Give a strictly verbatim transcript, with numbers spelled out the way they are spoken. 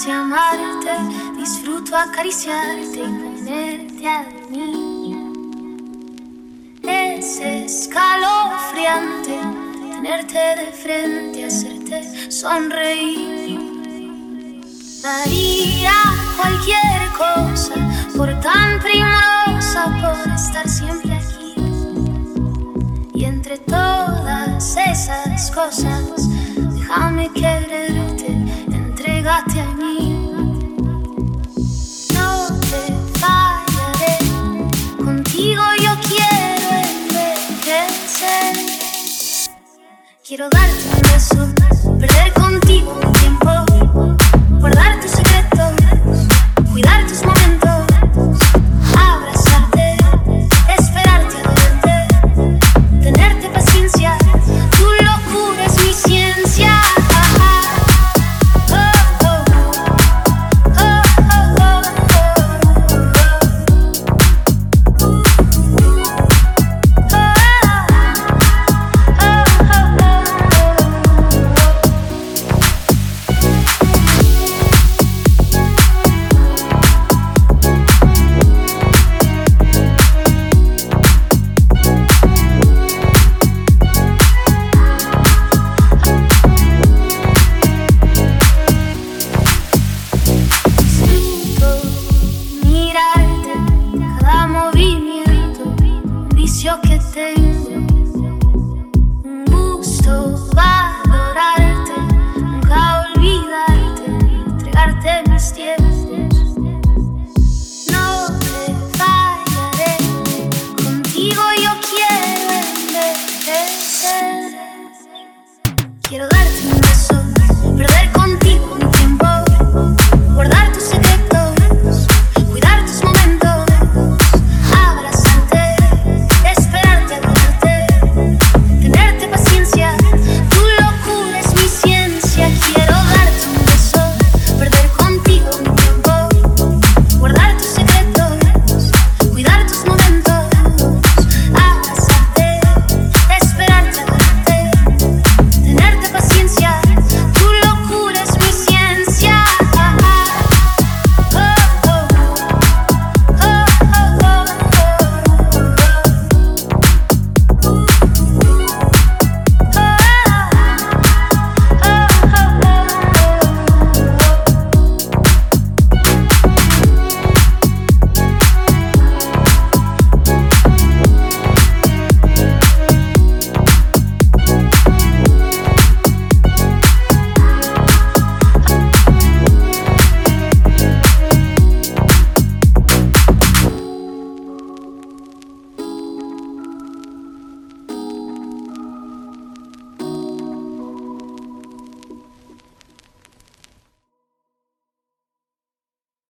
sé amarte, disfruto acariciarte y ponerte a dormir. Es escalofriante tenerte de frente, hacerte sonreír. Daría cualquier cosa por tan primorosa, por estar siempre aquí. Y entre todas esas cosas, déjame quererte, entrégate a mí. No te fallaré, contigo yo quiero envejecer. Quiero darte un beso, perder contigo un tiempo, guardar tus secretos, cuidar tus momentos, abrazarte, esperarte a verte, tenerte paciencia, tu locura es mi ciencia. Que tengo un gusto valorarte, nunca olvidarte, entregarte mis tiempos. No te fallaré, contigo yo quiero envejecer. Quiero darte un beso, perder contigo